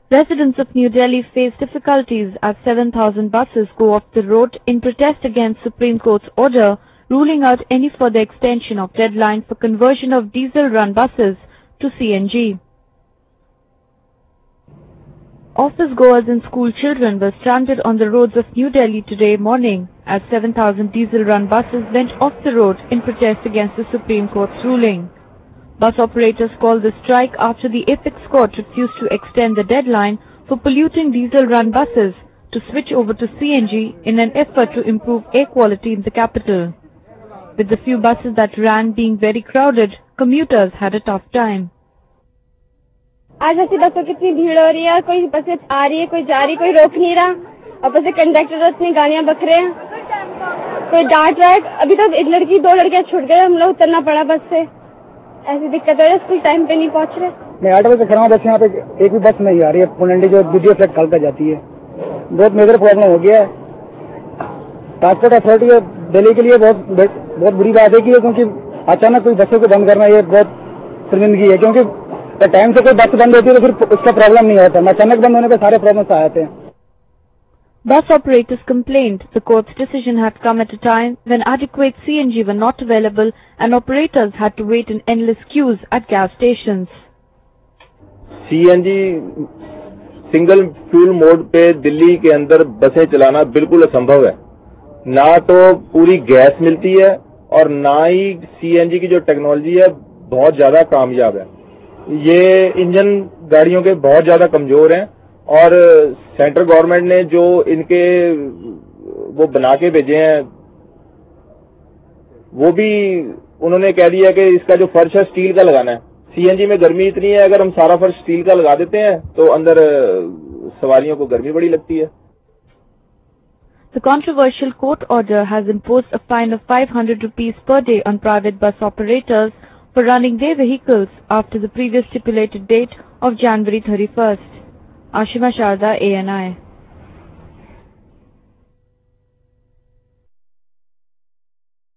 Residents of New Delhi face difficulties as 7,000 buses go off the road in protest against Supreme Court's order ruling out any further extension of deadline for conversion of diesel-run buses to CNG. Office-goers and school children were stranded on the roads of New Delhi today morning as 7,000 diesel-run buses went off the road in protest against the Supreme Court's ruling. Bus operators called the strike after the apex court refused to extend the deadline for polluting diesel-run buses to switch over to CNG in an effort to improve air quality in the capital. With the few buses that ran being very crowded, commuters had a tough time. आज ऐसी बसों की इतनी भीड़ हो रही है, कोई बसें आ रही है, कोई जा रही, कोई रोक नहीं रहा, और बस कंडक्टर अपनी गालियां बक रहे हैं, कोई डांट रहा है। अभी तक एक लड़की 2 लड़कियां छूट गए, हम लोग उतरना पड़ा बस से। ऐसी दिक्कत है, स्कूल टाइम पे नहीं पहुंच रहे। मैं 8 बजे खड़ा हूँ, बस यहाँ पे एक भी बस नहीं आ रही है। पुनंडी जो दूसरी फ्लैट कल तक जाती है, बहुत मेजर प्रॉब्लम हो गया है। ट्रांसपोर्ट अथॉरिटी ऑफ दिल्ली के लिए बहुत बुरी बात है क्योंकि अचानक कोई बसों को बंद करना ये बहुत शर्मिंदगी है, क्योंकि टाइम से कोई बस बंद होती है तो फिर उसका प्रॉब्लम नहीं होता। अचानक बंद होने पर सारे प्रॉब्लम आ जाते हैं। Bus operators complained the court's decision had come at a time when adequate CNG were not available and operators had to wait in endless queues at gas stations. CNG single fuel mode पे दिल्ली के अंदर बसें चलाना बिल्कुल असंभव है। ना तो पूरी गैस मिलती है और ना ही CNG की जो टेक्नोलॉजी है बहुत ज्यादा कामयाब है। ये इंजन गाड़ियों के बहुत ज्यादा कमजोर हैं और सेंट्रल गवर्नमेंट ने जो इनके वो बना के भेजे हैं वो भी उन्होंने कह दिया कि इसका जो फर्श है स्टील का लगाना है। CNG में गर्मी इतनी है, अगर हम सारा फर्श स्टील का लगा देते हैं तो अंदर सवारियों को गर्मी बड़ी लगती है। The controversial court order has imposed a fine of 500 rupees per day on private bus operators for running their vehicles after the previous stipulated date of January 31st. Ashima Sharda, ANI.